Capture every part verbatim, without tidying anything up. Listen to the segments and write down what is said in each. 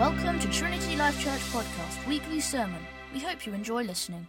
Welcome to Trinity Life Church Podcast Weekly Sermon. We hope you enjoy listening.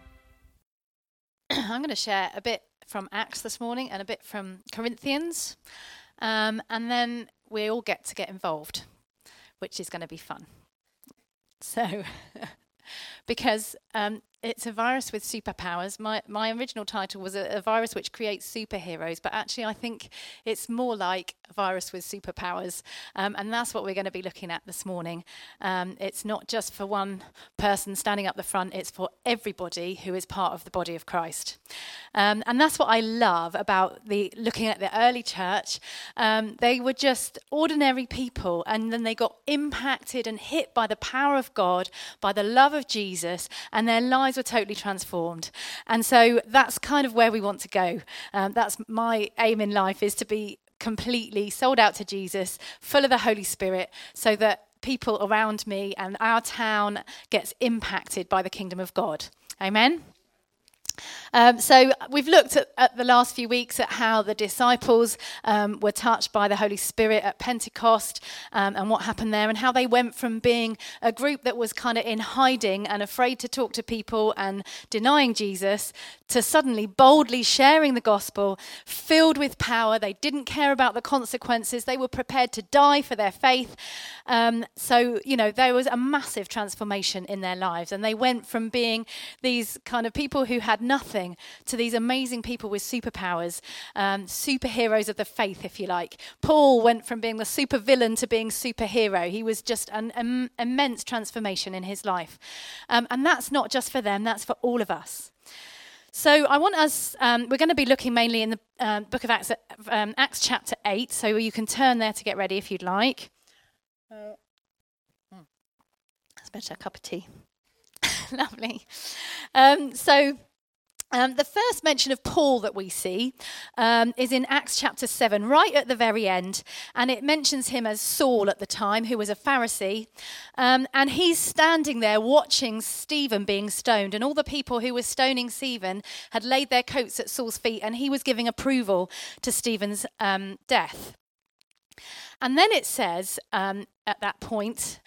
I'm going to share a bit from Acts this morning and a bit from Corinthians, um, and then we all get to get involved, which is going to be fun. So, because um, it's a virus with superpowers. My my original title was a, a virus which creates superheroes, but actually I think it's more like a virus with superpowers, um, and that's what we're going to be looking at this morning. Um, it's not just for one person standing up the front, it's for everybody who is part of the body of Christ. Um, and that's what I love about the looking at the early church. Um, they were just ordinary people, and then they got impacted and hit by the power of God, by the love of Jesus, and their lives were totally transformed. And so that's kind of where we want to go. Um, that's my aim in life, is to be completely sold out to Jesus, full of the Holy Spirit, so that people around me and our town gets impacted by the kingdom of God. Amen. Um, so we've looked at, at the last few weeks at how the disciples um, were touched by the Holy Spirit at Pentecost, um, and what happened there, and how they went from being a group that was kind of in hiding and afraid to talk to people and denying Jesus, to suddenly boldly sharing the gospel, filled with power. They didn't care about the consequences. They were prepared to die for their faith. Um, so, you know, there was a massive transformation in their lives, and they went from being these kind of people who had nothing to these amazing people with superpowers, um, superheroes of the faith, if you like. Paul went from being the supervillain to being superhero. He was just an um, immense transformation in his life. Um, and that's not just for them, that's for all of us. So I want us, um, we're going to be looking mainly in the uh, book of Acts, um, Acts chapter eight, so you can turn there to get ready if you'd like. Uh, That's better, a cup of tea. Lovely. Um, so... Um, the first mention of Paul that we see um, is in Acts chapter seven, right at the very end. And it mentions him as Saul at the time, who was a Pharisee. Um, and he's standing there watching Stephen being stoned. And all the people who were stoning Stephen had laid their coats at Saul's feet. And he was giving approval to Stephen's um, death. And then it says um, at that point...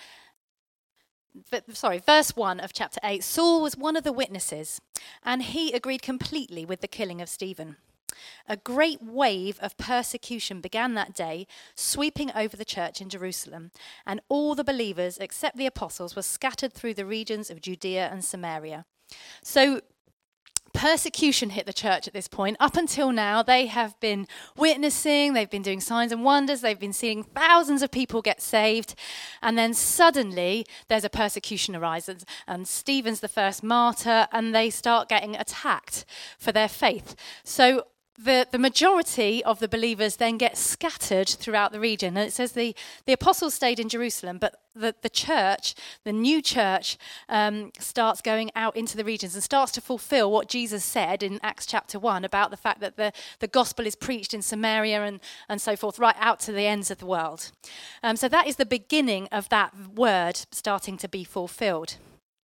But, sorry, verse one of chapter eight, Saul was one of the witnesses, and he agreed completely with the killing of Stephen. A great wave of persecution began that day, sweeping over the church in Jerusalem, and all the believers, except the apostles, were scattered through the regions of Judea and Samaria. So, persecution hit the church at this point. Up until now, they have been witnessing, they've been doing signs and wonders, they've been seeing thousands of people get saved, and then suddenly there's a persecution arises, and Stephen's the first martyr, and they start getting attacked for their faith. So The, the majority of the believers then get scattered throughout the region. And it says the, the apostles stayed in Jerusalem, but the, the church, the new church, um, starts going out into the regions and starts to fulfill what Jesus said in Acts chapter one about the fact that the, the gospel is preached in Samaria and, and so forth, right out to the ends of the world. Um, so that is the beginning of that word starting to be fulfilled.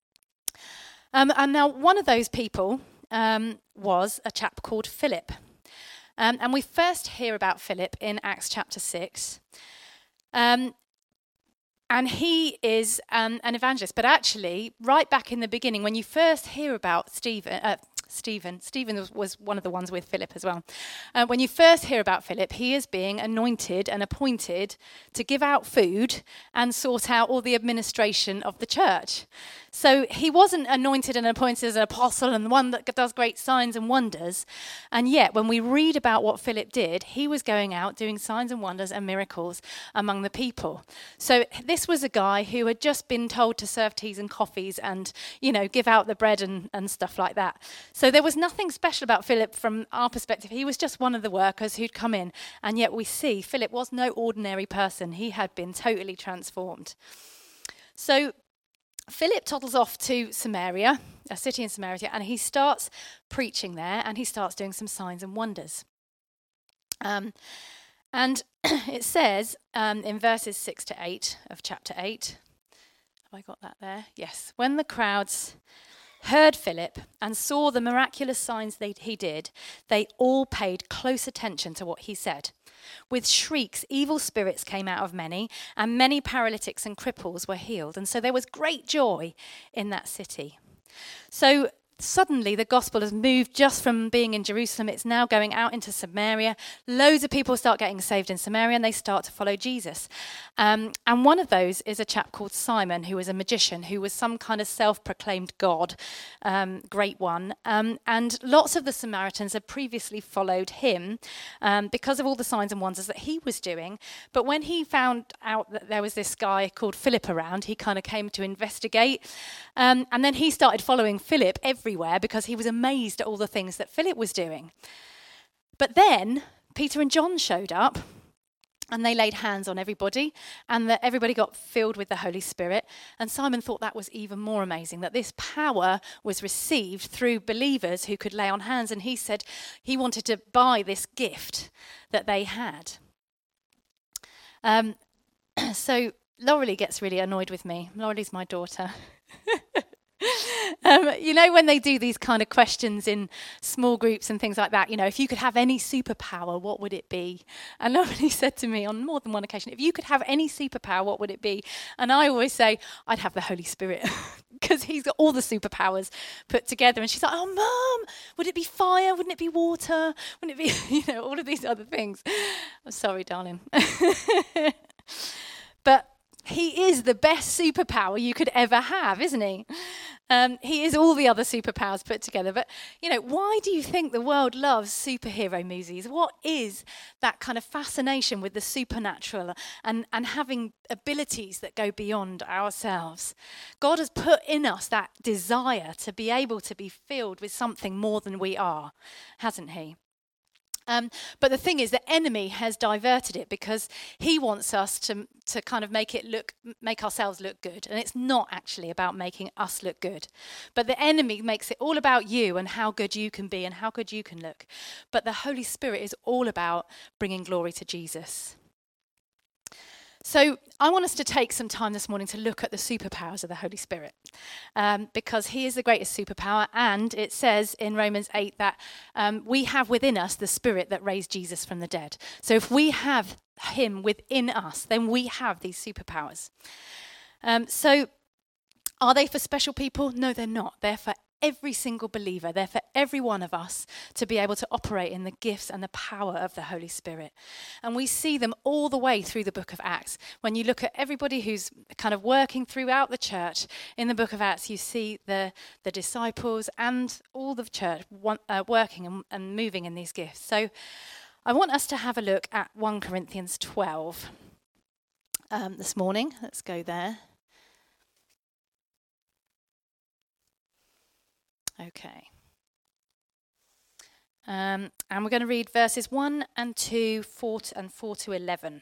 Um, and now one of those people um, was a chap called Philip. Um, and we first hear about Philip in Acts chapter six. Um, and he is um, an evangelist. But actually, right back in the beginning, when you first hear about Stephen, uh, Stephen, Stephen was, was one of the ones with Philip as well. Uh, when you first hear about Philip, he is being anointed and appointed to give out food and sort out all the administration of the church. So he wasn't anointed and appointed as an apostle and the one that does great signs and wonders. And yet, when we read about what Philip did, he was going out doing signs and wonders and miracles among the people. So this was a guy who had just been told to serve teas and coffees and, you know, give out the bread and, and stuff like that. So there was nothing special about Philip from our perspective. He was just one of the workers who'd come in. And yet we see Philip was no ordinary person. He had been totally transformed. So Philip toddles off to Samaria, a city in Samaria, and he starts preaching there, and he starts doing some signs and wonders. Um, and it says um, in verses six to eight of chapter eight, have I got that there? Yes. When the crowds heard Philip and saw the miraculous signs they, he did, they all paid close attention to what he said. With shrieks, evil spirits came out of many, and many paralytics and cripples were healed. And so there was great joy in that city. So suddenly the gospel has moved just from being in Jerusalem. It's now going out into Samaria. Loads of people start getting saved in Samaria and they start to follow Jesus. Um, and one of those is a chap called Simon, who was a magician, who was some kind of self-proclaimed god, um, great one. Um, and lots of the Samaritans had previously followed him um, because of all the signs and wonders that he was doing. But when he found out that there was this guy called Philip around, he kind of came to investigate. Um, and then he started following Philip every everywhere because he was amazed at all the things that Philip was doing. But then Peter and John showed up and they laid hands on everybody and that everybody got filled with the Holy Spirit. And Simon thought that was even more amazing, that this power was received through believers who could lay on hands. And he said he wanted to buy this gift that they had. Um, so Laurelie gets really annoyed with me. Laurelie's my daughter. Um, you know, when they do these kind of questions in small groups and things like that, you know, if you could have any superpower, what would it be? And Laurelie said to me on more than one occasion, if you could have any superpower, what would it be? And I always say, I'd have the Holy Spirit, because he's got all the superpowers put together. And she's like, oh, Mum, would it be fire? Wouldn't it be water? Wouldn't it be, you know, all of these other things? I'm sorry, darling. But he is the best superpower you could ever have, isn't he? Um, he is all the other superpowers put together. But, you know, why do you think the world loves superhero movies? What is that kind of fascination with the supernatural and, and having abilities that go beyond ourselves? God has put in us that desire to be able to be filled with something more than we are, hasn't he? Um, but the thing is, the enemy has diverted it because he wants us to to kind of make it look, make ourselves look good. And it's not actually about making us look good. But the enemy makes it all about you and how good you can be and how good you can look. But the Holy Spirit is all about bringing glory to Jesus. So I want us to take some time this morning to look at the superpowers of the Holy Spirit, um, because he is the greatest superpower, and it says in Romans eight that um, we have within us the Spirit that raised Jesus from the dead. So if we have him within us, then we have these superpowers. Um, so are they for special people? No, they're not. They're for every single believer. They're for every one of us to be able to operate in the gifts and the power of the Holy Spirit. And we see them all the way through the book of Acts. When you look at everybody who's kind of working throughout the church, in the book of Acts, you see the, the disciples and all the church want, uh, working and, and moving in these gifts. So I want us to have a look at First Corinthians twelve um, this morning. Let's go there. Okay. Um, and we're going to read verses one and two, four to, and four to eleven.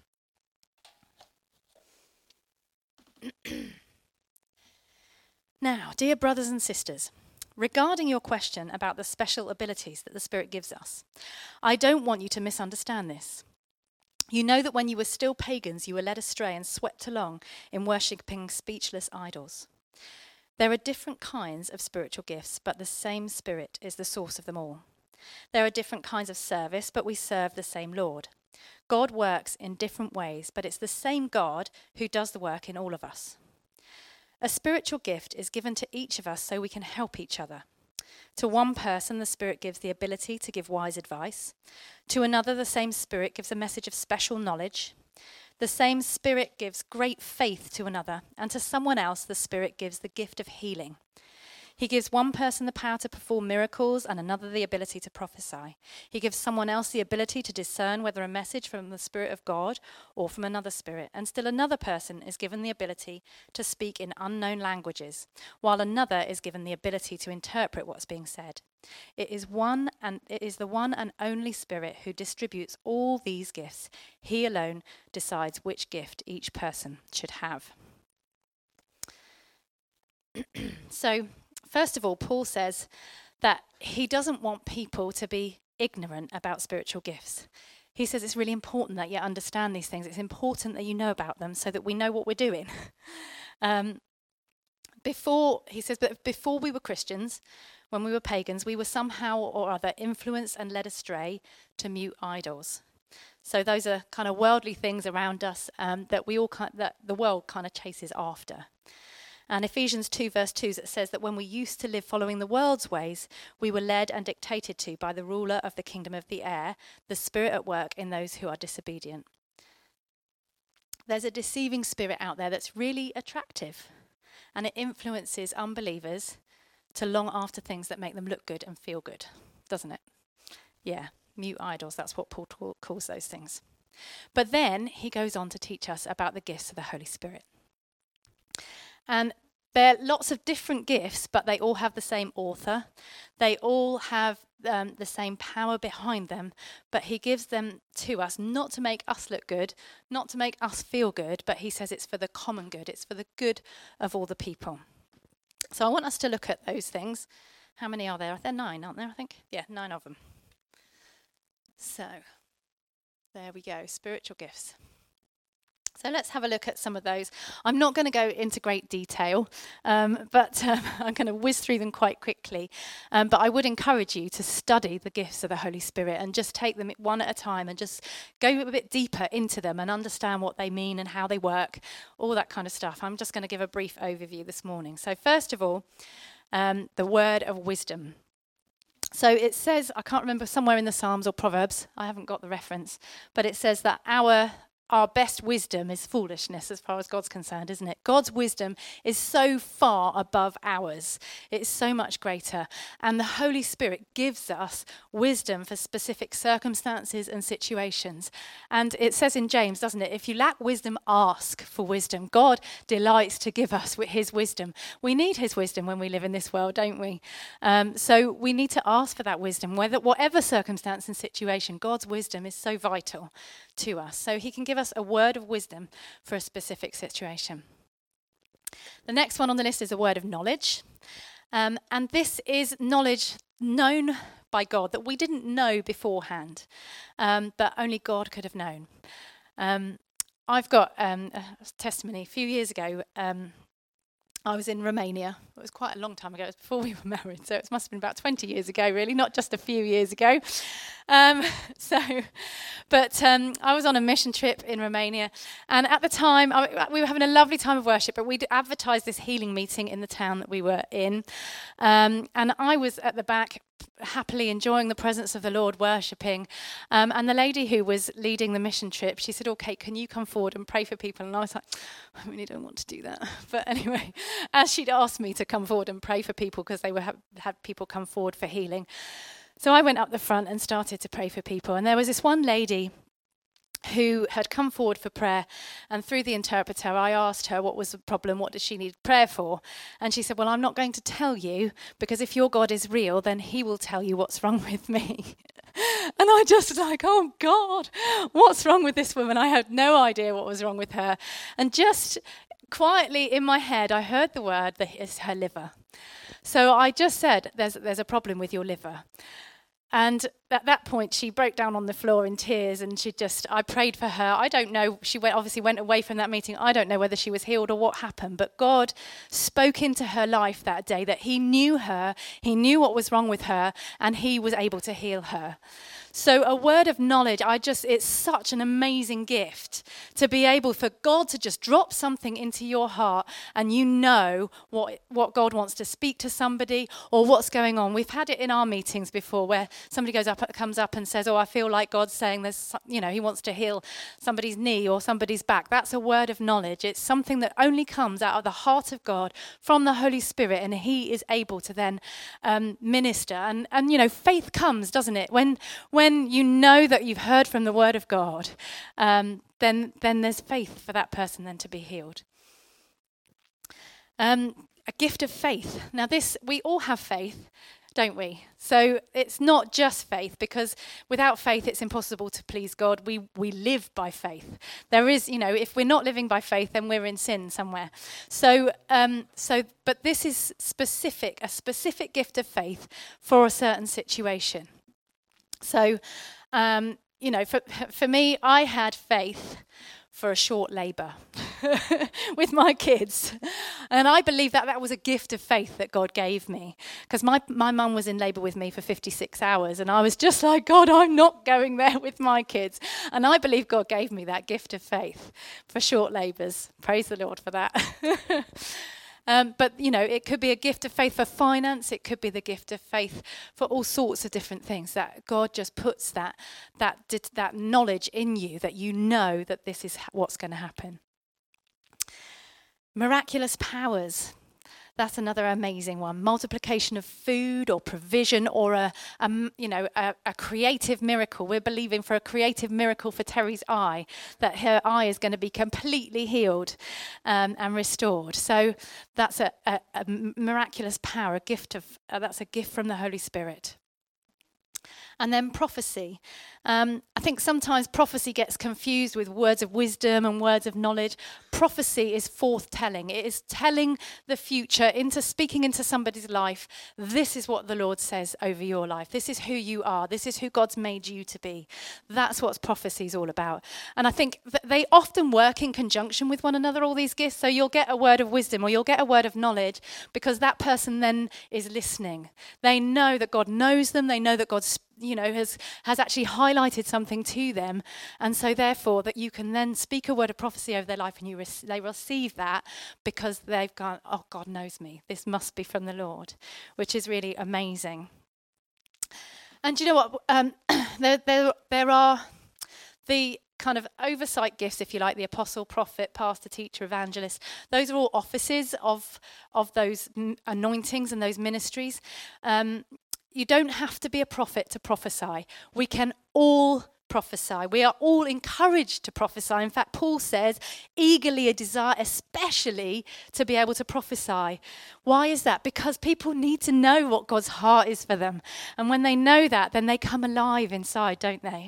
Now, dear brothers and sisters, regarding your question about the special abilities that the Spirit gives us, I don't want you to misunderstand this. You know that when you were still pagans, you were led astray and swept along in worshipping speechless idols. There are different kinds of spiritual gifts, but the same Spirit is the source of them all. There are different kinds of service, but we serve the same Lord. God works in different ways, but it's the same God who does the work in all of us. A spiritual gift is given to each of us so we can help each other. To one person, the Spirit gives the ability to give wise advice. To another, the same Spirit gives a message of special knowledge. The same Spirit gives great faith to another, and to someone else the Spirit gives the gift of healing. He gives one person the power to perform miracles and another the ability to prophesy. He gives someone else the ability to discern whether a message from the Spirit of God or from another spirit. And still another person is given the ability to speak in unknown languages, while another is given the ability to interpret what's being said. It is one and it is the one and only Spirit who distributes all these gifts. He alone decides which gift each person should have. So, first of all, Paul says that he doesn't want people to be ignorant about spiritual gifts. He says it's really important that you understand these things. It's important that you know about them so that we know what we're doing. um, before, he says, but before we were Christians, when we were pagans, we were somehow or other influenced and led astray to mute idols. So those are kind of worldly things around us um, that we all kind that the world kind of chases after. And Ephesians two verse two says that when we used to live following the world's ways, we were led and dictated to by the ruler of the kingdom of the air, the spirit at work in those who are disobedient. There's a deceiving spirit out there that's really attractive, and it influences unbelievers to long after things that make them look good and feel good, doesn't it? Yeah, mute idols, that's what Paul ta- calls those things. But then he goes on to teach us about the gifts of the Holy Spirit. And there are lots of different gifts, but they all have the same author. They all have um, the same power behind them, but he gives them to us not to make us look good, not to make us feel good, but he says it's for the common good. It's for the good of all the people. So I want us to look at those things. How many are there? There are nine, aren't there, I think? Yeah, nine of them. So there we go, spiritual gifts. So let's have a look at some of those. I'm not going to go into great detail, um, but um, I'm going to whiz through them quite quickly. Um, but I would encourage you to study the gifts of the Holy Spirit and just take them one at a time and just go a bit deeper into them and understand what they mean and how they work, all that kind of stuff. I'm just going to give a brief overview this morning. So first of all, um, the word of wisdom. So it says, I can't remember, somewhere in the Psalms or Proverbs, I haven't got the reference, but it says that our Our best wisdom is foolishness as far as God's concerned, isn't it? God's wisdom is so far above ours. It's so much greater. And the Holy Spirit gives us wisdom for specific circumstances and situations. And it says in James, doesn't it? If you lack wisdom, ask for wisdom. God delights to give us his wisdom. We need his wisdom when we live in this world, don't we? Um, so we need to ask for that wisdom. Whether, whatever circumstance and situation, God's wisdom is so vital to us. So he can give us a word of wisdom for a specific situation. The next one on the list is a word of knowledge. Um, and this is knowledge known by God that we didn't know beforehand, um, but only God could have known. Um, I've got um, a testimony. A few years ago, um, I was in Romania. It was quite a long time ago. It was before we were married, so it must have been about twenty years ago, really, not just a few years ago. Um, so, but um, I was on a mission trip in Romania, and at the time, I, we were having a lovely time of worship, but we'd advertised this healing meeting in the town that we were in, um, and I was at the back, happily enjoying the presence of the Lord, worshipping. Um, and the lady who was leading the mission trip, she said, "Okay, can you come forward and pray for people?" And I was like, I really don't want to do that. But anyway, as she'd asked me to come forward and pray for people because they were ha- had people come forward for healing. So I went up the front and started to pray for people. And there was this one lady who had come forward for prayer, and through the interpreter I asked her what was the problem, what did she need prayer for, and she said, "Well, I'm not going to tell you, because if your God is real, then he will tell you what's wrong with me." And I just like, oh God, what's wrong with this woman? I had no idea what was wrong with her, and just quietly in my head I heard the word that it's her liver. So I just said, there's there's a problem with your liver. And at that point, she broke down on the floor in tears, and she just, I prayed for her. I don't know, she went, obviously went away from that meeting. I don't know whether she was healed or what happened, but God spoke into her life that day that he knew her, he knew what was wrong with her, and he was able to heal her. So a word of knowledge, I just, it's such an amazing gift to be able for God to just drop something into your heart and you know what, what God wants to speak to somebody or what's going on. We've had it in our meetings before where somebody goes up, comes up and says, "Oh, I feel like God's saying there's, you know, he wants to heal somebody's knee or somebody's back." That's a word of knowledge. It's something that only comes out of the heart of God from the Holy Spirit, and he is able to then um, minister. And, and, you know, faith comes, doesn't it? When, when When you know that you've heard from the word of God, um, then then there's faith for that person then to be healed. Um, a gift of faith. Now this, we all have faith, don't we? So it's not just faith, because without faith it's impossible to please God. We we live by faith. There is, you know, if we're not living by faith, then we're in sin somewhere. So um, so, but this is specific, a specific gift of faith for a certain situation. So, um, you know, for for me, I had faith for a short labour with my kids. And I believe that that was a gift of faith that God gave me, because my my mum was in labour with me for fifty-six hours, and I was just like, God, I'm not going there with my kids. And I believe God gave me that gift of faith for short labours. Praise the Lord for that. Um, but, you know, it could be a gift of faith for finance. It could be the gift of faith for all sorts of different things, that God just puts that that that knowledge in you, that you know that this is what's going to happen. Miraculous powers. That's another amazing one. Multiplication of food or provision, or a, a you know a, a creative miracle. We're believing for a creative miracle for Terry's eye, that her eye is going to be completely healed um, and restored. So that's a, a, a miraculous power, a gift of uh, that's a gift from the Holy Spirit. And then prophecy. Um, I think sometimes prophecy gets confused with words of wisdom and words of knowledge. Prophecy is forth-telling. It is telling the future, into speaking into somebody's life. This is what the Lord says over your life. This is who you are. This is who God's made you to be. That's what prophecy is all about. And I think that they often work in conjunction with one another, all these gifts. So you'll get a word of wisdom or you'll get a word of knowledge, because that person then is listening. They know that God knows them. They know that God's you know, has has actually highlighted something to them, and so therefore that you can then speak a word of prophecy over their life, and you rec- they receive that because they've gone, oh, God knows me. This must be from the Lord, which is really amazing. And do you know what? Um, there, there, there are the kind of oversight gifts, if you like, the apostle, prophet, pastor, teacher, evangelist. Those are all offices of of those anointings and those ministries. Um, You don't have to be a prophet to prophesy. We can all prophesy. We are all encouraged to prophesy. In fact, Paul says, eagerly a desire, especially to be able to prophesy. Why is that? Because people need to know what God's heart is for them. And when they know that, then they come alive inside, don't they?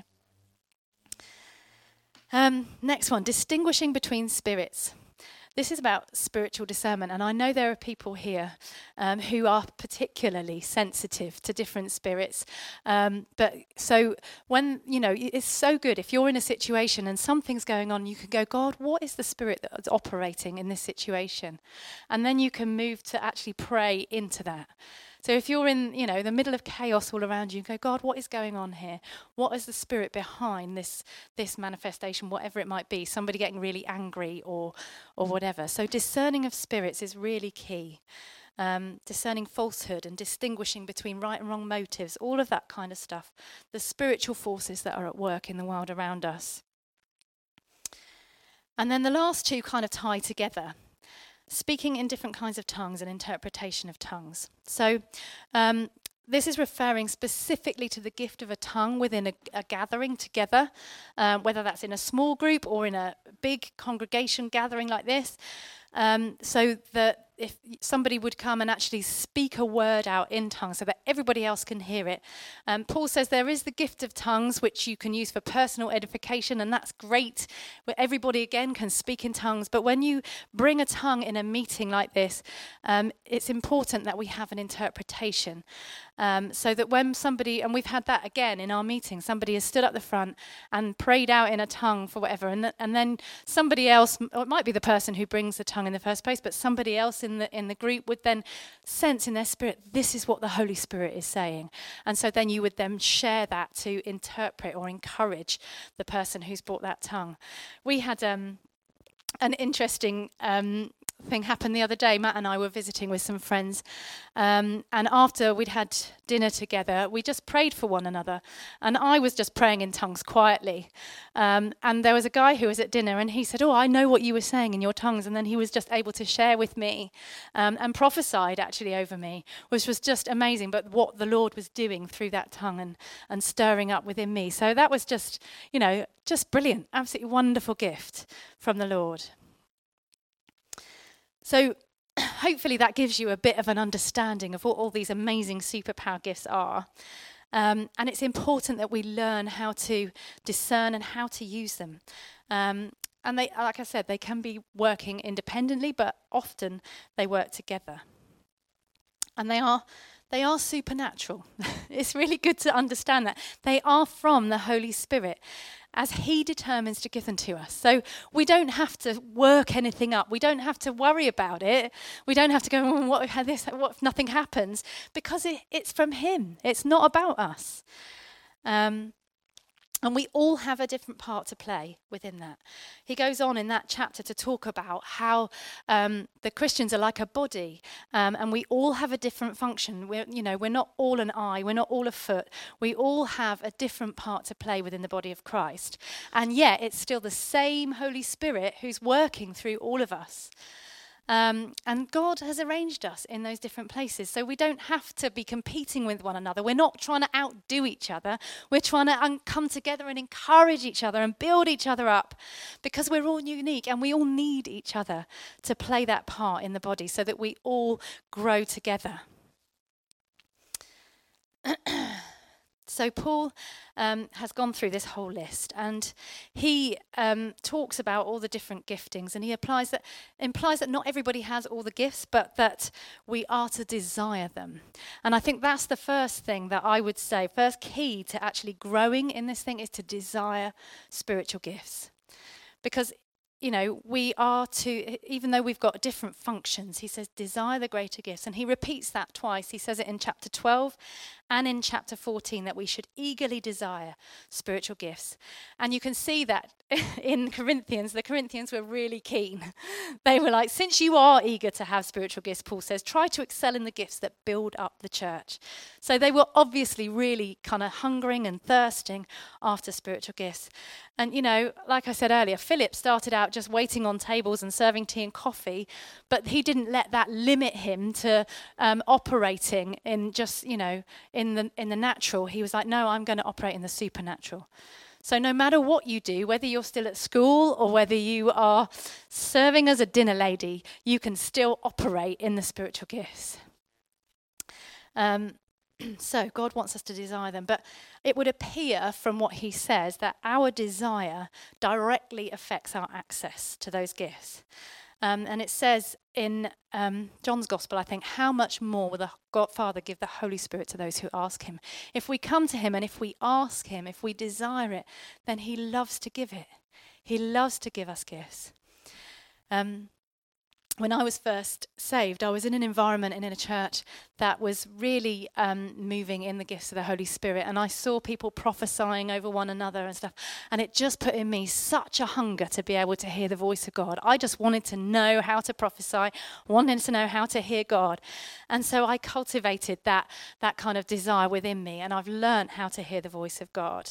Um, next one, distinguishing between spirits. This is about spiritual discernment, and I know there are people here um, who are particularly sensitive to different spirits. Um, but so when, you know, it's so good if you're in a situation and something's going on, you can go, God, what is the spirit that's operating in this situation? And then you can move to actually pray into that. So if you're in, you know, the middle of chaos all around you, you go, God, what is going on here? What is the spirit behind this this manifestation, whatever it might be? Somebody getting really angry or or whatever. So discerning of spirits is really key. Um, discerning falsehood and distinguishing between right and wrong motives, all of that kind of stuff. The spiritual forces that are at work in the world around us. And then the last two kind of tie together. Speaking in different kinds of tongues and interpretation of tongues. So um, this is referring specifically to the gift of a tongue within a, a gathering together, um, whether that's in a small group or in a big congregation gathering like this. Um, so that if somebody would come and actually speak a word out in tongues so that everybody else can hear it. Um, Paul says there is the gift of tongues, which you can use for personal edification, and that's great, where everybody again can speak in tongues. But when you bring a tongue in a meeting like this, um, it's important that we have an interpretation. Um, so that when somebody, and we've had that again in our meeting, somebody has stood up the front and prayed out in a tongue for whatever, and, th- and then somebody else, or it might be the person who brings the tongue in the first place, but somebody else in the in the group would then sense in their spirit, this is what the Holy Spirit is saying. And so then you would then share that to interpret or encourage the person who's brought that tongue. We had um, an interesting um, thing happened the other day. Matt and I were visiting with some friends, um, and after we'd had dinner together, we just prayed for one another, and I was just praying in tongues quietly, um, and there was a guy who was at dinner, and he said, oh, I know what you were saying in your tongues, and then he was just able to share with me um, and prophesied actually over me, which was just amazing, but what the Lord was doing through that tongue and, and stirring up within me. So that was just, you know, just brilliant, absolutely wonderful gift from the Lord. So hopefully that gives you a bit of an understanding of what all these amazing superpower gifts are. Um, and it's important that we learn how to discern and how to use them. Um, and they, like I said, they can be working independently, but often they work together. And they are they are supernatural. It's really good to understand that. They are from the Holy Spirit. as he determines to give them to us. So we don't have to work anything up. We don't have to worry about it. We don't have to go, oh, what if this, what if nothing happens? Because it, it's from him. It's not about us. Um, And we all have a different part to play within that. He goes on in that chapter to talk about how um, the Christians are like a body, um, and we all have a different function. We're, you know, we're not all an eye, we're not all a foot. We all have a different part to play within the body of Christ. And yet it's still the same Holy Spirit who's working through all of us. Um, and God has arranged us in those different places. So we don't have to be competing with one another. We're not trying to outdo each other. We're trying to un- come together and encourage each other and build each other up, because we're all unique and we all need each other to play that part in the body so that we all grow together. So Paul um, has gone through this whole list, and he um, talks about all the different giftings, and he applies that, implies that not everybody has all the gifts, but that we are to desire them. And I think that's the first thing that I would say, first key to actually growing in this thing is to desire spiritual gifts. Because you know, we are to, even though we've got different functions, he says, desire the greater gifts. And he repeats that twice. He says it in chapter twelve and in chapter fourteen, that we should eagerly desire spiritual gifts. And you can see that in Corinthians. The Corinthians were really keen. They were like, since you are eager to have spiritual gifts, Paul says, try to excel in the gifts that build up the church. So they were obviously really kind of hungering and thirsting after spiritual gifts. And, you know, like I said earlier, Philip started out just waiting on tables and serving tea and coffee, but he didn't let that limit him to um, operating in just, you know, in the in the natural. He was like, no, I'm going to operate in the supernatural. So no matter what you do, whether you're still at school or whether you are serving as a dinner lady, you can still operate in the spiritual gifts. Um, so God wants us to desire them, but it would appear from what he says that our desire directly affects our access to those gifts. Um, and it says in um, John's Gospel, I think, how much more will the God Father give the Holy Spirit to those who ask him? If we come to him and if we ask him, if we desire it, then he loves to give it. He loves to give us gifts. Um, when I was first saved, I was in an environment and in a church that was really um, moving in the gifts of the Holy Spirit. And I saw people prophesying over one another and stuff. And it just put in me such a hunger to be able to hear the voice of God. I just wanted to know how to prophesy, wanted to know how to hear God. And so I cultivated that, that kind of desire within me. And I've learned how to hear the voice of God.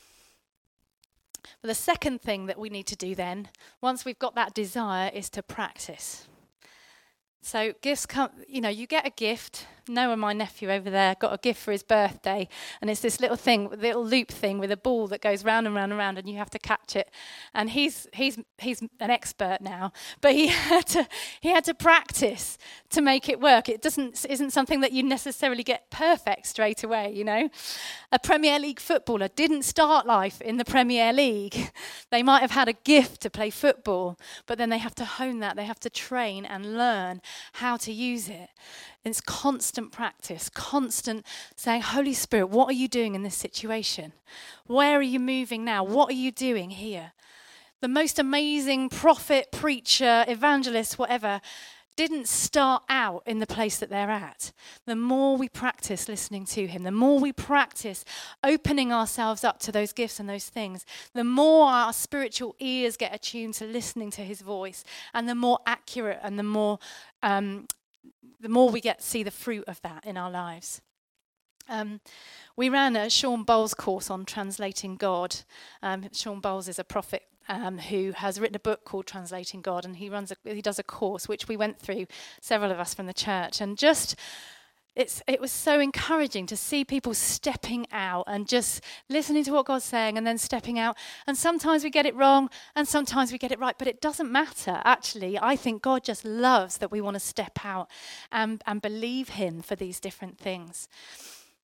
But the second thing that we need to do then, once we've got that desire, is to practice. So gifts come, you know, you get a gift. Noah, my nephew over there, got a gift for his birthday. And it's this little thing, little loop thing with a ball that goes round and round and round and you have to catch it. And he's he's he's an expert now. But he had to he had to practice to make it work. It doesn't isn't something that you necessarily get perfect straight away, you know. A Premier League footballer didn't start life in the Premier League. They might have had a gift to play football, but then they have to hone that. They have to train and learn how to use it. It's constant practice, constant saying, Holy Spirit, what are you doing in this situation? Where are you moving now? What are you doing here? The most amazing prophet, preacher, evangelist, whatever, didn't start out in the place that they're at. The more we practice listening to him, the more we practice opening ourselves up to those gifts and those things, the more our spiritual ears get attuned to listening to his voice, and the more accurate and the more um, the more we get to see the fruit of that in our lives. Um, we ran a Sean Bowles course on translating God. Um, Sean Bowles is a prophet um, who has written a book called Translating God, and he runs a, he does a course which we went through, several of us from the church, and just it's it was so encouraging to see people stepping out and just listening to what God's saying and then stepping out. And sometimes we get it wrong and sometimes we get it right, but it doesn't matter. Actually, I think God just loves that we want to step out and, and believe him for these different things.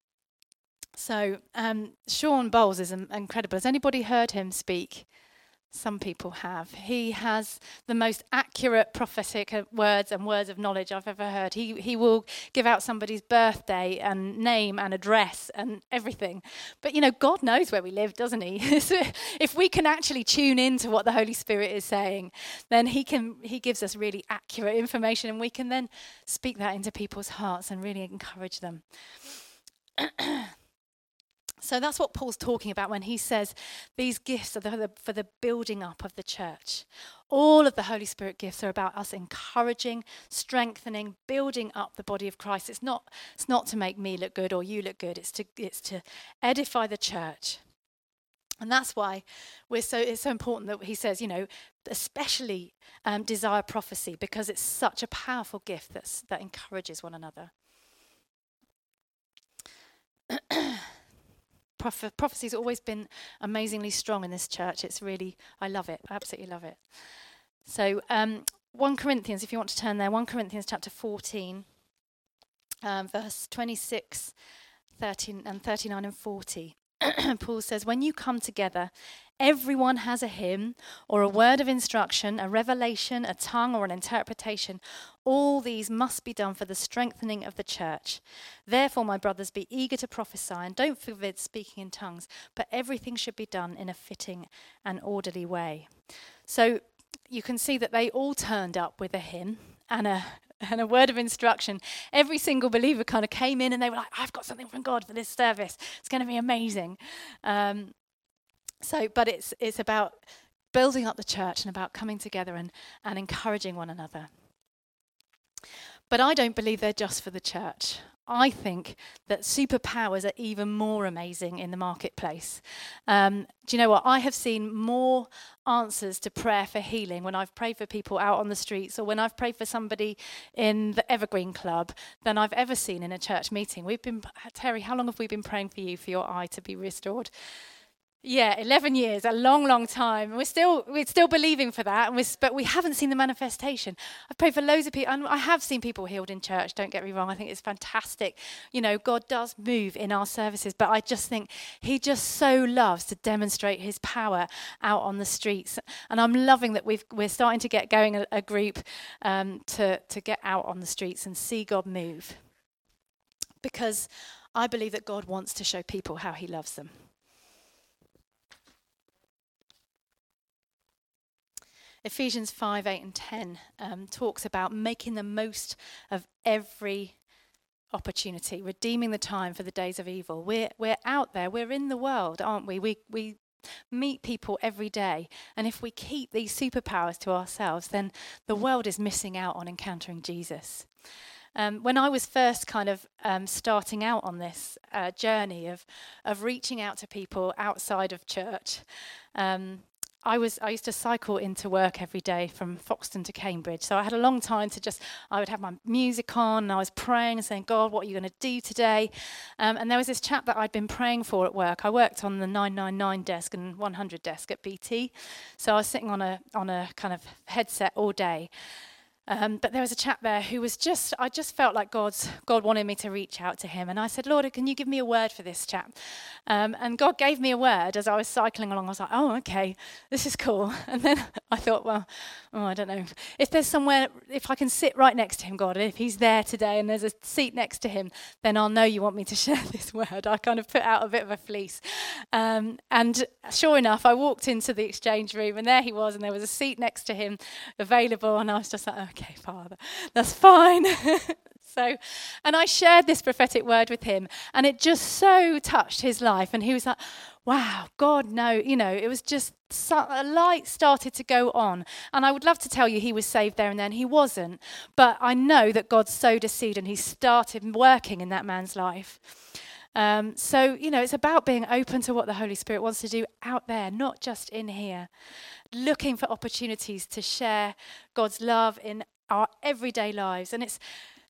So um, Sean Bowles is um, incredible. Has anybody heard him speak some people have. He has the most accurate prophetic words and words of knowledge I've ever heard. He he will give out somebody's birthday and name and address and everything. But, you know, God knows where we live, doesn't he? So if we can actually tune in to what the Holy Spirit is saying, then he can he gives us really accurate information, and we can then speak that into people's hearts and really encourage them. So that's what Paul's talking about when he says these gifts are the, for the building up of the church. All of the Holy Spirit gifts are about us encouraging, strengthening, building up the body of Christ. It's not, it's not to make me look good or you look good. It's to, it's to edify the church. And that's why we're so it's so important that he says, you know, especially um, desire prophecy, because it's such a powerful gift that's, that encourages one another. Proph- prophecy's always been amazingly strong in this church. It's really, I love it. I absolutely love it. So um, First Corinthians, if you want to turn there, First Corinthians chapter fourteen, um, verse twenty-six, thirteen, and thirty-nine and forty. Paul says, when you come together, everyone has a hymn or a word of instruction, a revelation, a tongue, or an interpretation. All these must be done for the strengthening of the church. Therefore, my brothers, be eager to prophesy, and don't forbid speaking in tongues, but everything should be done in a fitting and orderly way. So you can see that they all turned up with a hymn and a and a word of instruction. Every single believer kind of came in and they were like, I've got something from God for this service. It's going to be amazing. Um, so, but it's it's about building up the church and about coming together and, and encouraging one another. But I don't believe they're just for the church. I think that superpowers are even more amazing in the marketplace. Um, do you know what? I have seen more answers to prayer for healing when I've prayed for people out on the streets or when I've prayed for somebody in the Evergreen Club than I've ever seen in a church meeting. We've been, Terry, how long have we been praying for you for your eye to be restored? Yeah, eleven years, a long, long time. We're still we're still believing for that, and we're, but we haven't seen the manifestation. I've prayed for loads of people, and I have seen people healed in church, don't get me wrong. I think it's fantastic. You know, God does move in our services, but I just think he just so loves to demonstrate his power out on the streets. And I'm loving that we've, we're starting to get going a, a group um, to, to get out on the streets and see God move. Because I believe that God wants to show people how he loves them. Ephesians five, eight and ten um, talks about making the most of every opportunity, redeeming the time for the days of evil. We're we're out there, we're in the world, aren't we? We we meet people every day, and if we keep these superpowers to ourselves, then the world is missing out on encountering Jesus. Um, when I was first kind of um, starting out on this uh, journey of of reaching out to people outside of church, um, I was I used to cycle into work every day from Foxton to Cambridge. So I had a long time to just, I would have my music on and I was praying and saying, God, what are you going to do today? Um, and there was this chap that I'd been praying for at work. I worked on the nine ninety-nine desk and one hundred desk at B T. So I was sitting on a on a kind of headset all day. Um, but there was a chap there who was just, I just felt like God's, God wanted me to reach out to him. And I said, Lord, can you give me a word for this chap? Um, and God gave me a word as I was cycling along. I was like, oh, okay, this is cool. And then I thought, well, oh, I don't know. If there's somewhere, if I can sit right next to him, God, if he's there today and there's a seat next to him, then I'll know you want me to share this word. I kind of put out a bit of a fleece. Um, and sure enough, I walked into the exchange room and there he was and there was a seat next to him available. And I was just like, okay, Father, that's fine. So, and I shared this prophetic word with him and it just so touched his life. And he was like, wow, God, no, you know, it was just so, a light started to go on. And I would love to tell you he was saved there and then. He wasn't. But I know that God sowed a seed and he started working in that man's life. Um, so, you know, it's about being open to what the Holy Spirit wants to do out there, not just in here. Looking for opportunities to share God's love in our everyday lives. And it's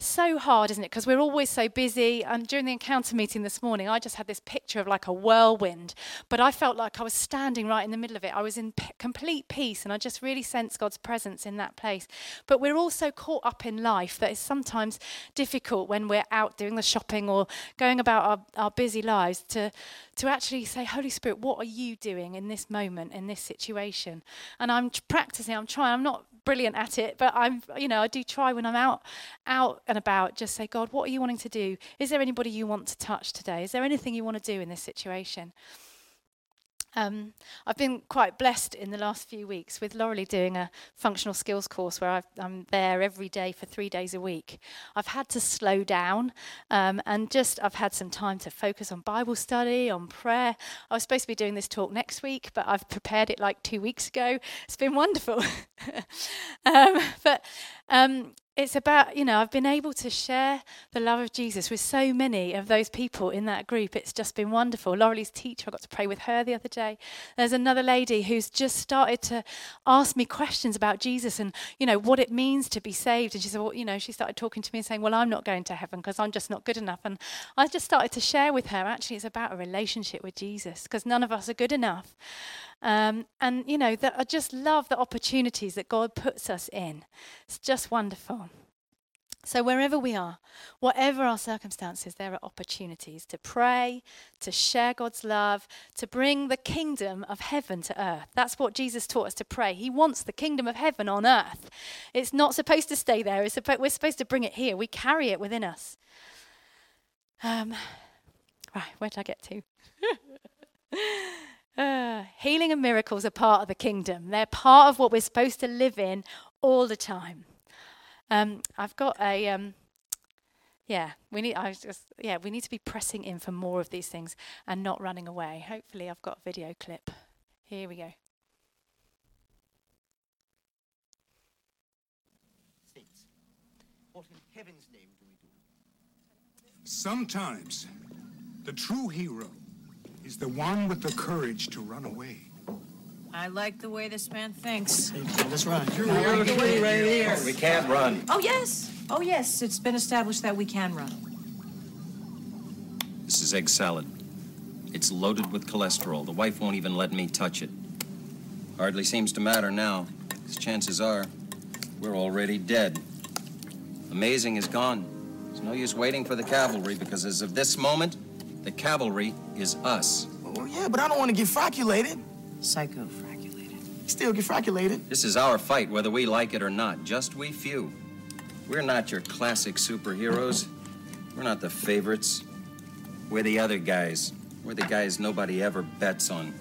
so hard, isn't it? Because we're always so busy. And during the encounter meeting this morning, I just had this picture of like a whirlwind, but I felt like I was standing right in the middle of it. I was in p- complete peace, and I just really sensed God's presence in that place. But we're also caught up in life that is sometimes difficult when we're out doing the shopping or going about our, our busy lives to, to actually say, Holy Spirit, what are you doing in this moment, in this situation? And I'm t- practicing, I'm trying, I'm not brilliant at it, but I'm, you know, I do try when I'm out, out and about, just say, God, what are you wanting to do? Is there anybody you want to touch today? Is there anything you want to do in this situation? Um, I've been quite blessed in the last few weeks with Laurelie doing a functional skills course where I've, I'm there every day for three days a week. I've had to slow down um, and just I've had some time to focus on Bible study, on prayer. I was supposed to be doing this talk next week, but I've prepared it like two weeks ago. It's been wonderful. um, but um, it's about, you know, I've been able to share the love of Jesus with so many of those people in that group. It's just been wonderful. Laurelie's teacher, I got to pray with her the other day. There's another lady who's just started to ask me questions about Jesus and, you know, what it means to be saved. And she said, well, you know, she started talking to me and saying, well, I'm not going to heaven because I'm just not good enough. And I just started to share with her, actually, it's about a relationship with Jesus because none of us are good enough. Um, and, you know, that I just love the opportunities that God puts us in. It's just wonderful. So wherever we are, whatever our circumstances, there are opportunities to pray, to share God's love, to bring the kingdom of heaven to earth. That's what Jesus taught us to pray. He wants the kingdom of heaven on earth. It's not supposed to stay there. It's suppo- we're supposed to bring it here. We carry it within us. Um, right, where did I get to? Uh, healing and miracles are part of the kingdom. They're part of what we're supposed to live in all the time. Um, I've got a, um, yeah, we need. I was just, yeah, we need to be pressing in for more of these things and not running away. Hopefully, I've got a video clip. Here we go. Saints, what in heaven's name do we do? Sometimes the true hero is the one with the courage to run away. I like the way this man thinks. Hey, let's run. I like the way right here. We can't run. Oh, yes. Oh, yes. It's been established that we can run. This is egg salad. It's loaded with cholesterol. The wife won't even let me touch it. Hardly seems to matter now, because chances are we're already dead. Amazing is gone. There's no use waiting for the cavalry, because as of this moment, the cavalry is us. Oh, yeah, but I don't want to get fraculated. Psycho-fraculated. Still get fraculated. This is our fight, whether we like it or not. Just we few. We're not your classic superheroes. We're not the favorites. We're the other guys. We're the guys nobody ever bets on.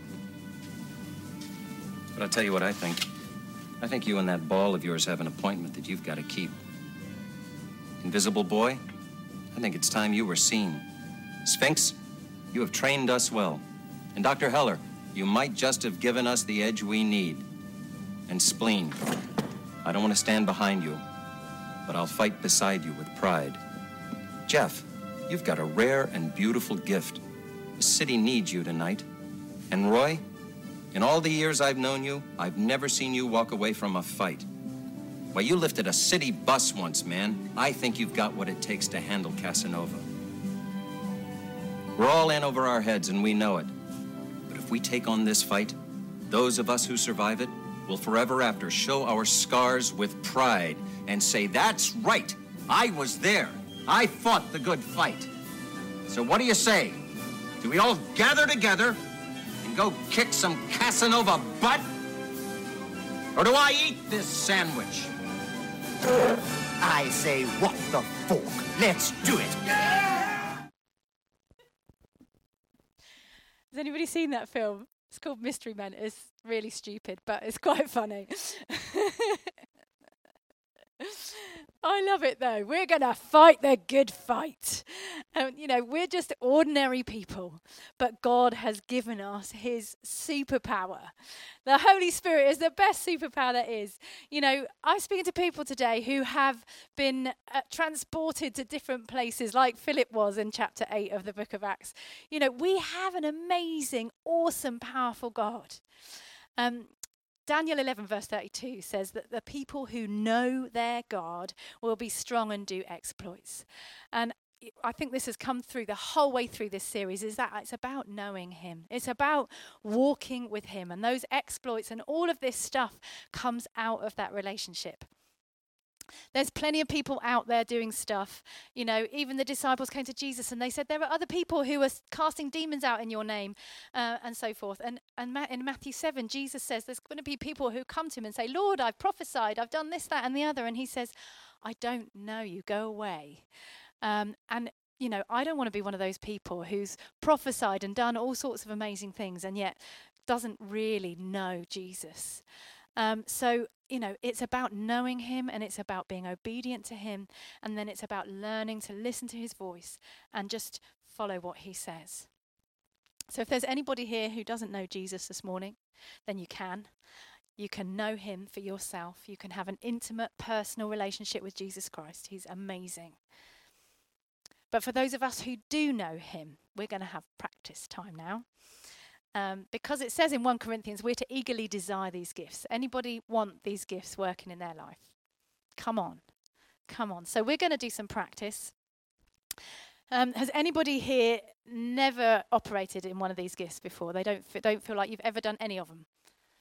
But I'll tell you what I think. I think you and that ball of yours have an appointment that you've got to keep. Invisible Boy, I think it's time you were seen. Sphinx, you have trained us well. And Doctor Heller, you might just have given us the edge we need. And Spleen, I don't want to stand behind you, but I'll fight beside you with pride. Jeff, you've got a rare and beautiful gift. The city needs you tonight. And Roy, in all the years I've known you, I've never seen you walk away from a fight. Why, you lifted a city bus once, man. I think you've got what it takes to handle Casanova. We're all in over our heads, and we know it. But if we take on this fight, those of us who survive it will forever after show our scars with pride and say, that's right, I was there. I fought the good fight. So what do you say? Do we all gather together and go kick some Casanova butt? Or do I eat this sandwich? I say, what the fork? Let's do it. Has anybody seen that film? It's called Mystery Men. It's really stupid, but it's quite funny. I love it, though. We're going to fight the good fight. Um, you know, we're just ordinary people, but God has given us his superpower. The Holy Spirit is the best superpower there is. You know, I'm speaking to people today who have been uh, transported to different places, like Philip was in chapter eight of the book of Acts. You know, we have an amazing, awesome, powerful God. Um, Daniel eleven verse thirty-two says that the people who know their God will be strong and do exploits. And I think this has come through the whole way through this series, is that it's about knowing him. It's about walking with him, and those exploits and all of this stuff comes out of that relationship. There's plenty of people out there doing stuff. You know, even the disciples came to Jesus and they said, there are other people who are casting demons out in your name, uh, and so forth. And, and Ma- in Matthew seven, Jesus says there's going to be people who come to him and say, Lord, I've prophesied, I've done this, that, and the other. And he says, I don't know you, go away. Um, and, you know, I don't want to be one of those people who's prophesied and done all sorts of amazing things and yet doesn't really know Jesus. Um, so, you know, it's about knowing him, and it's about being obedient to him, and then it's about learning to listen to his voice and just follow what he says. So if there's anybody here who doesn't know Jesus this morning, then you can. You can know him for yourself. You can have an intimate, personal relationship with Jesus Christ. He's amazing. But for those of us who do know him, we're going to have practice time now. Um, because it says in First Corinthians, we're to eagerly desire these gifts. Anybody want these gifts working in their life? Come on. Come on. So we're going to do some practice. Um, has anybody here never operated in one of these gifts before? They don't, f- don't feel like you've ever done any of them.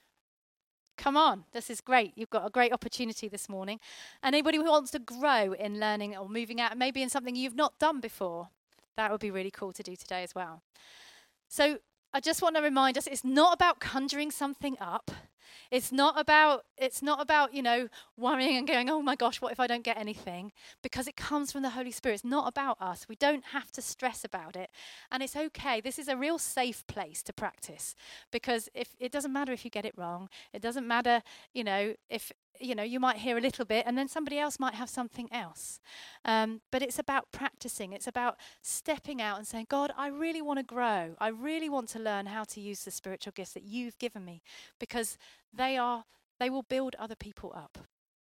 Come on. This is great. You've got a great opportunity this morning. And anybody who wants to grow in learning or moving out, maybe in something you've not done before, that would be really cool to do today as well. So I just want to remind us, it's not about conjuring something up. It's not about, it's not about, you know, worrying and going, oh my gosh, what if I don't get anything? Because it comes from the Holy Spirit. It's not about us. We don't have to stress about it. And it's okay. This is a real safe place to practice, because if it doesn't matter if you get it wrong. It doesn't matter, you know, if, you know, you might hear a little bit and then somebody else might have something else. Um, but it's about practicing. It's about stepping out and saying, God, I really want to grow. I really want to learn how to use the spiritual gifts that you've given me, because they are, they will build other people up.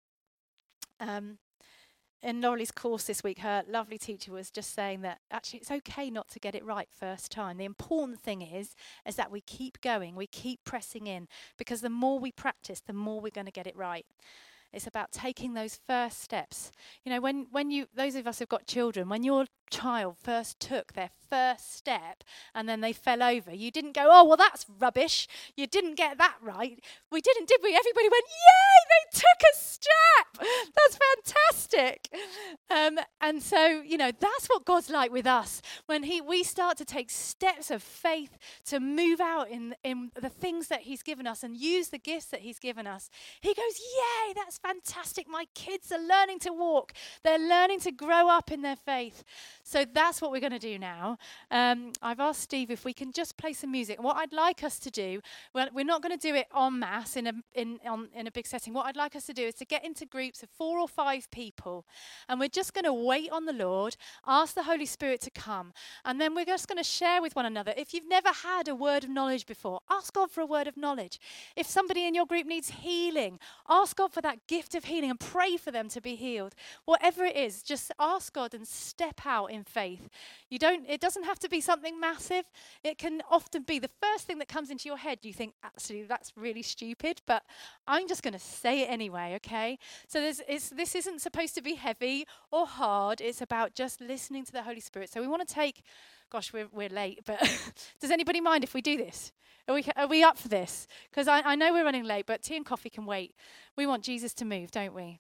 Um, in Laurie's course this week, her lovely teacher was just saying that actually it's okay not to get it right first time. The important thing is, is that we keep going, we keep pressing in, because the more we practice, the more we're going to get it right. It's about taking those first steps. You know, when, when you, those of us who've got children, when your child first took their first step and then they fell over, you didn't go, oh, well, that's rubbish. You didn't get that right. We didn't, did we? Everybody went, yay, they took a step. That's fantastic. Um, and so, you know, that's what God's like with us. When he, we start to take steps of faith to move out in, in the things that he's given us and use the gifts that he's given us, he goes, yay, that's fantastic. My kids are learning to walk. They're learning to grow up in their faith. So that's what we're going to do now. Um, I've asked Steve if we can just play some music. What I'd like us to do, well, we're not going to do it en masse in a, in, on, in a big setting. What I'd like us to do is to get into groups of four or five people, and we're just going to wait on the Lord, ask the Holy Spirit to come, and then we're just going to share with one another. If you've never had a word of knowledge before, ask God for a word of knowledge. If somebody in your group needs healing, ask God for that gift of healing and pray for them to be healed. Whatever it is, just ask God and step out in faith. You don't, it doesn't have to be something massive. It can often be the first thing that comes into your head. You think, actually, that's really stupid, but I'm just going to say it anyway, okay? So there's, it's, this isn't supposed to be heavy or hard. It's about just listening to the Holy Spirit. So we want to take, gosh, we're, we're late, but does anybody mind if we do this? Are we, are we up for this? Because I, I know we're running late, but tea and coffee can wait. We want Jesus to move, don't we?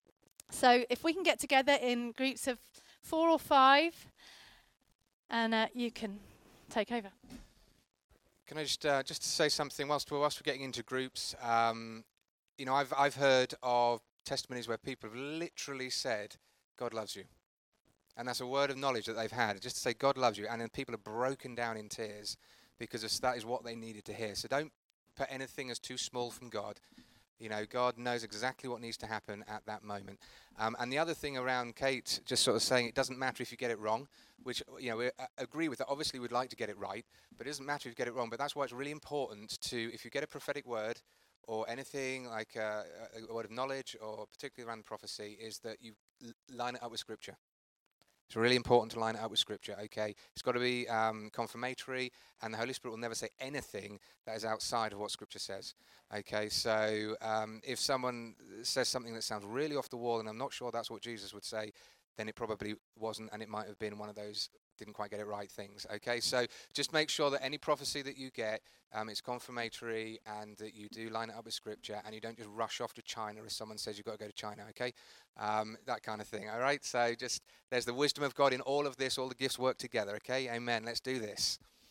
So if we can get together in groups of four or five, and uh, you can take over. Can I just uh, just to say something whilst we're whilst we're getting into groups? Um, you know, I've I've heard of testimonies where people have literally said, "God loves you," and that's a word of knowledge that they've had, just to say God loves you, and then people are broken down in tears because it's, that is what they needed to hear. So don't put anything as too small from God. You know, God knows exactly what needs to happen at that moment. Um, and the other thing around Kate just sort of saying it doesn't matter if you get it wrong, which, you know, we uh, agree with that. Obviously, we'd like to get it right, but it doesn't matter if you get it wrong. But that's why it's really important to, if you get a prophetic word or anything like uh, a word of knowledge or particularly around prophecy, is that you l- line it up with Scripture. It's really important to line it up with Scripture, okay? It's got to be um, confirmatory, and the Holy Spirit will never say anything that is outside of what Scripture says, okay? So um, if someone says something that sounds really off the wall, and I'm not sure that's what Jesus would say, then it probably wasn't, and it might have been one of those didn't quite get it right things, okay? So just make sure that any prophecy that you get, um, it's confirmatory, and that you do line it up with Scripture, and you don't just rush off to China if someone says you've got to go to China, okay? Um, that kind of thing, all right? So just, there's the wisdom of God in all of this, all the gifts work together, okay? Amen. Let's do this.